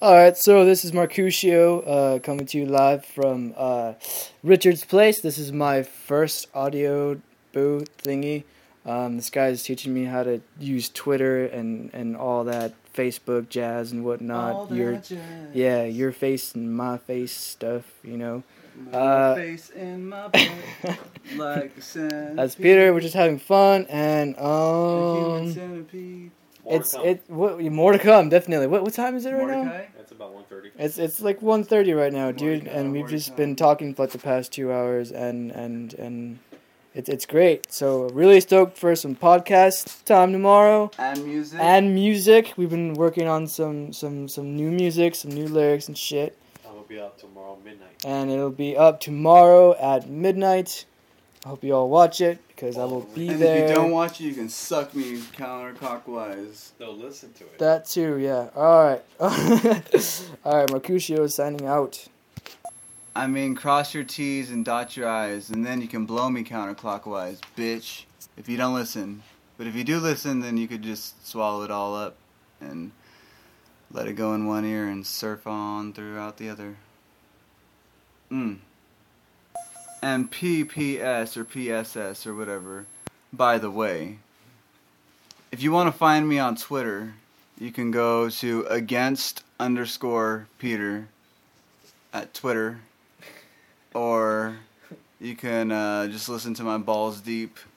Alright, so this is Marcusio coming to you live from Richard's Place. This is my first audio booth thingy. This guy is teaching me how to use Twitter and all that Facebook jazz and whatnot. All that jazz. Yeah, your face and my face stuff, you know. My face in my butt, like a centipede. That's Peter. We're just having fun and A human centipede. more to come, definitely. What time is it right now? Mordecai? It's about 1:30. It's like 1:30 right now, dude, Mordecai, and we've just Mordecai. been talking for like the past 2 hours, and it's great. So really stoked for some podcast time tomorrow And music. and music. We've been working on some new music, some new lyrics and shit, I will be out tomorrow midnight. and it'll be up tomorrow at midnight. I hope you all watch it because I will be and there. if you don't watch it, you can suck me counterclockwise. No, listen to it. That too, yeah. All right, all right. Mercutio is signing out. I mean, cross your T's and dot your I's, and then you can blow me counterclockwise, bitch, if you don't listen. But if you do listen, then you could just swallow it all up and let it go in one ear and surf on throughout the other. And PPS or PSS or whatever, by the way, if you want to find me on Twitter, you can go to against_Peter at Twitter. Or you can just listen to my Balls Deep